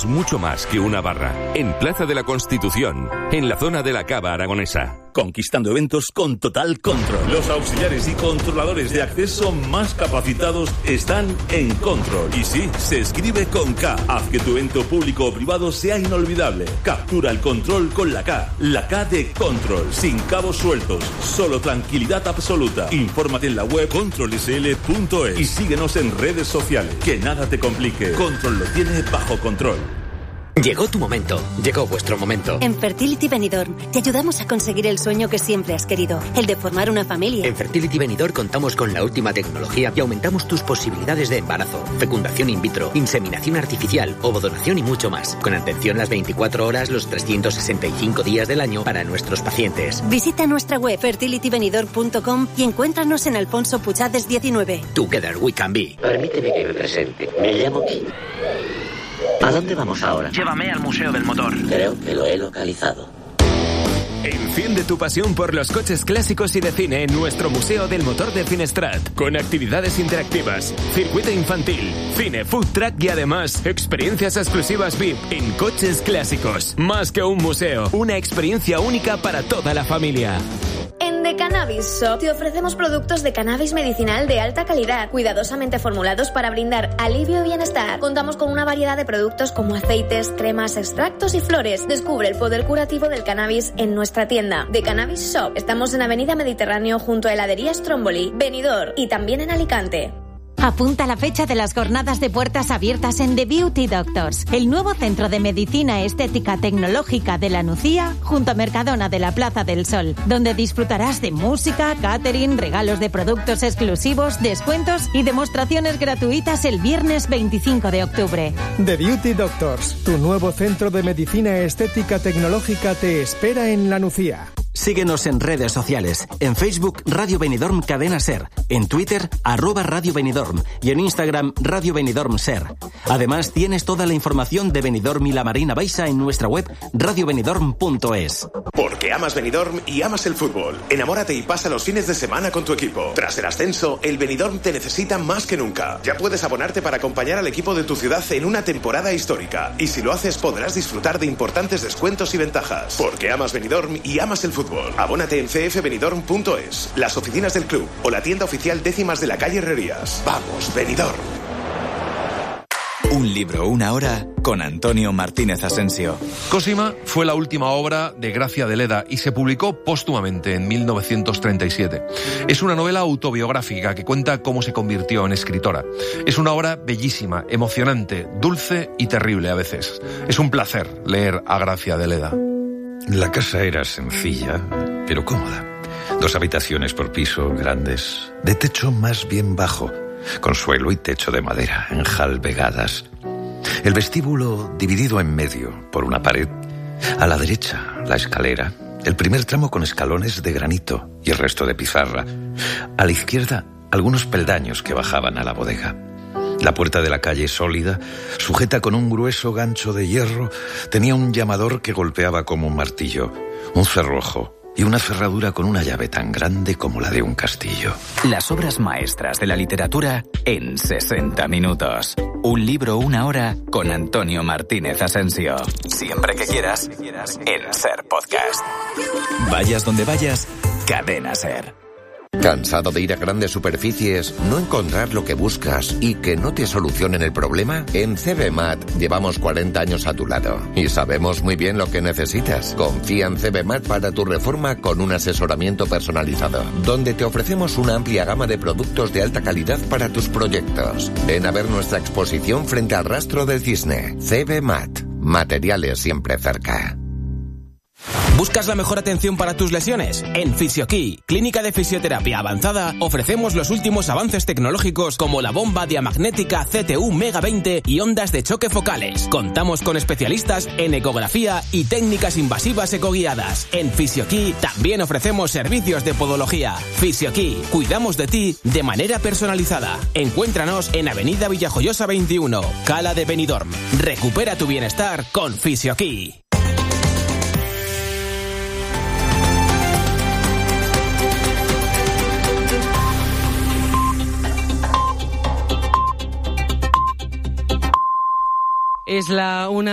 es mucho más que una barra. En Plaza de la Constitución, en la zona de la Cava Aragonesa. Conquistando eventos con total control. Los auxiliares y controladores de acceso más capacitados están en Control. Y sí, se escribe con K. Haz que tu evento público o privado sea inolvidable. Captura el control con la K. La K de Control. Sin cabos sueltos. Solo tranquilidad absoluta. Infórmate en la web controlsl.es y síguenos en redes sociales. Que nada te complique. Control lo tiene bajo control. Llegó tu momento, llegó vuestro momento. En Fertility Benidorm te ayudamos a conseguir el sueño que siempre has querido, el de formar una familia. En Fertility Benidorm contamos con la última tecnología y aumentamos tus posibilidades de embarazo, fecundación in vitro, inseminación artificial, ovodonación y mucho más. Con atención las 24 horas, los 365 días del año para nuestros pacientes. Visita nuestra web fertilitybenidorm.com y encuéntranos en Alfonso Puchades 19. Together we can be. Permíteme que me presente. Me llamo Kim. ¿A dónde vamos ahora? Llévame al Museo del Motor. Creo que lo he localizado. Enciende tu pasión por los coches clásicos y de cine en nuestro Museo del Motor de Finestrat, con actividades interactivas, circuito infantil, cine, food truck y además experiencias exclusivas VIP en coches clásicos. Más que un museo, una experiencia única para toda la familia. En The Cannabis Shop te ofrecemos productos de cannabis medicinal de alta calidad, cuidadosamente formulados para brindar alivio y bienestar. Contamos con una variedad de productos como aceites, cremas, extractos y flores. Descubre el poder curativo del cannabis en nuestra tienda. The Cannabis Shop. Estamos en Avenida Mediterráneo junto a heladería Stromboli, Benidorm y también en Alicante. Apunta la fecha de las jornadas de puertas abiertas en The Beauty Doctors, el nuevo centro de medicina estética tecnológica de la Nucía, junto a Mercadona de la Plaza del Sol, donde disfrutarás de música, catering, regalos de productos exclusivos, descuentos y demostraciones gratuitas el viernes 25 de octubre. The Beauty Doctors, tu nuevo centro de medicina estética tecnológica, te espera en la Nucía. Síguenos en redes sociales. En Facebook, Radio Benidorm Cadena Ser. En Twitter, @Radio Benidorm. Y en Instagram, Radio Benidorm Ser. Además, tienes toda la información de Benidorm y la Marina Baixa en nuestra web radiobenidorm.es. Porque amas Benidorm y amas el fútbol. Enamórate y pasa los fines de semana con tu equipo. Tras el ascenso, el Benidorm te necesita más que nunca. Ya puedes abonarte para acompañar al equipo de tu ciudad en una temporada histórica. Y si lo haces, podrás disfrutar de importantes descuentos y ventajas. Porque amas Benidorm y amas el fútbol. Abónate en cfbenidorm.es, las oficinas del club o la tienda oficial décimas de la calle Herrerías. ¡Vamos, Benidorm! Un libro, una hora, con Antonio Martínez Asensio. Cosima fue la última obra de Gracia de Leda y se publicó póstumamente en 1937. Es una novela autobiográfica que cuenta cómo se convirtió en escritora. Es una obra bellísima, emocionante, dulce y terrible a veces. Es un placer leer a Gracia de Leda. La casa era sencilla, pero cómoda. 2 habitaciones por piso, grandes, de techo más bien bajo, con suelo y techo de madera, enjalbegadas. El vestíbulo dividido en medio por una pared. A la derecha, la escalera, el primer tramo con escalones de granito y el resto de pizarra. A la izquierda, algunos peldaños que bajaban a la bodega. La puerta de la calle, sólida, sujeta con un grueso gancho de hierro, tenía un llamador que golpeaba como un martillo, un cerrojo y una cerradura con una llave tan grande como la de un castillo. Las obras maestras de la literatura en 60 minutos. Un libro, una hora, con Antonio Martínez Asensio. Siempre que quieras, en Ser Podcast. Vayas donde vayas, Cadena Ser. ¿Cansado de ir a grandes superficies, no encontrar lo que buscas y que no te solucionen el problema? En CBMAT llevamos 40 años a tu lado y sabemos muy bien lo que necesitas. Confía en CBMAT para tu reforma con un asesoramiento personalizado, donde te ofrecemos una amplia gama de productos de alta calidad para tus proyectos. Ven a ver nuestra exposición frente al Rastro del Cisne. CBMAT. Materiales siempre cerca. ¿Buscas la mejor atención para tus lesiones? En Fisioquí, clínica de fisioterapia avanzada, ofrecemos los últimos avances tecnológicos como la bomba diamagnética CTU Mega 20 y ondas de choque focales. Contamos con especialistas en ecografía y técnicas invasivas ecoguiadas. En Fisioquí también ofrecemos servicios de podología. Fisioquí, cuidamos de ti de manera personalizada. Encuéntranos en Avenida Villajoyosa 21, Cala de Benidorm. Recupera tu bienestar con Fisioquí. Es la 1.